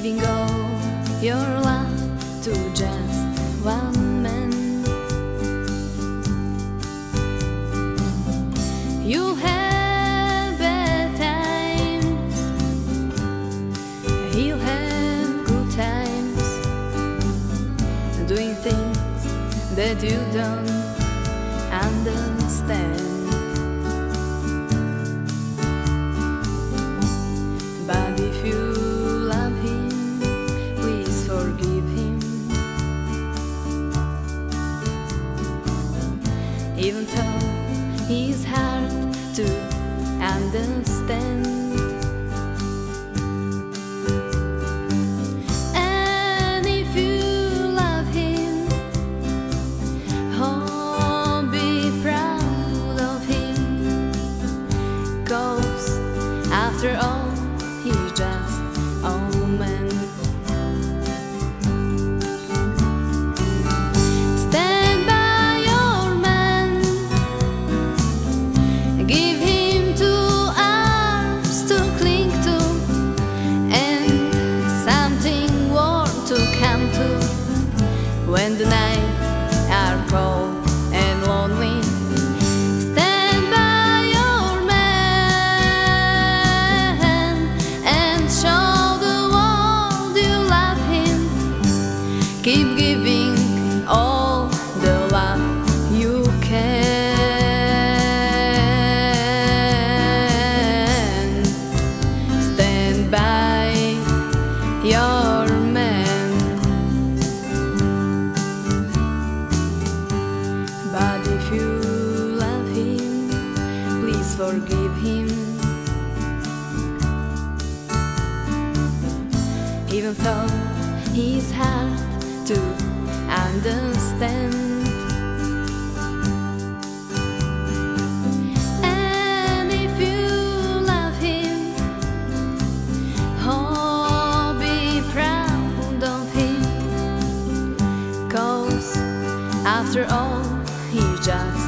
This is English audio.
giving all your love to just one man. You have bad times, he'll have good times, doing things that you don't understand. But if you love him, please forgive him, even though he's hard to understand. And if you love him, oh, be proud of him, 'cause after all, he's just a man. Stand by your man, give him 2 arms to cling to, and something warm to come to when the nights are cold and lonely. Stand by your man and show the world you love him. Keep giving all the love you can. Stand by your man. But if you love him, please forgive him, even though he's hard to understand. And if you love him, oh, be proud of him, 'cause after all, he's just